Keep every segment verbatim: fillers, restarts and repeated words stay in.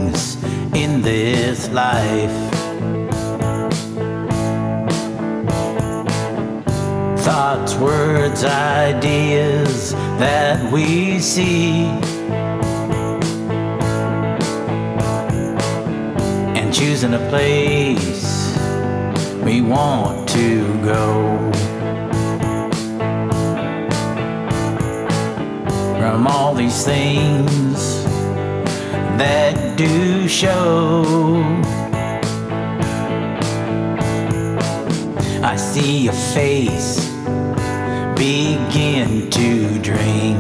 things in this life. Thoughts, words, ideas that we see, and choosing a place we want to go. From all these things that do show, I see your face begin to dream.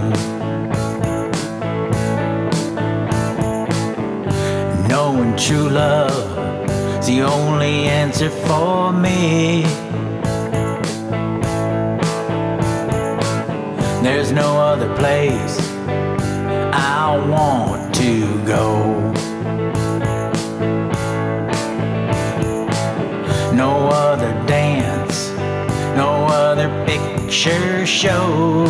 Knowing true love is the only answer for me. There's no other place I want to go. No other dance, no other picture show.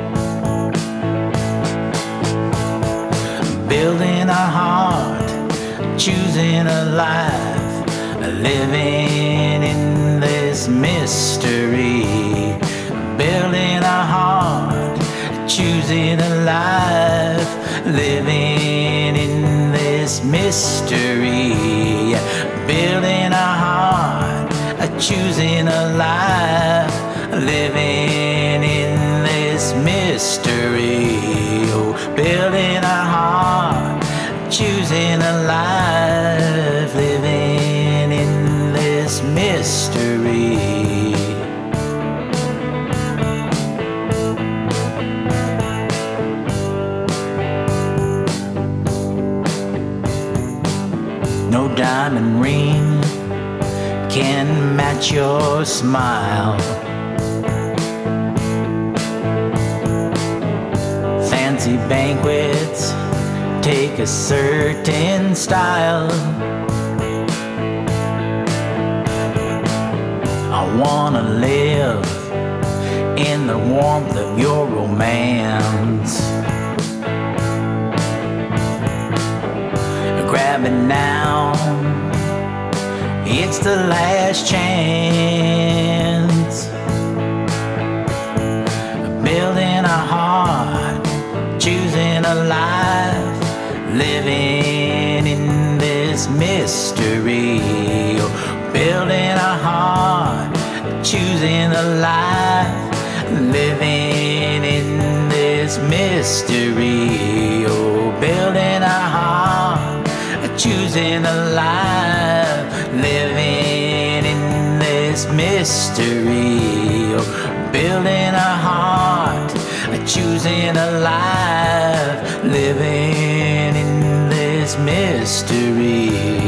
Building a heart, choosing a life, living in this mystery. Building a heart, choosing a life, living in this mystery. Building a heart, choosing a life, living in this mystery. Oh, building a heart, choosing a life, living in this mystery. No diamond ring can match your smile. Fancy banquets take a certain style. I wanna live in the warmth of your romance. Grab it now, it's the last chance. Building a heart, choosing a life, living in this mystery. Building a heart, choosing a life, living in this mystery. Oh, building a heart, choosing a life, living in this mystery. Oh, building a heart, choosing a life, living in this mystery.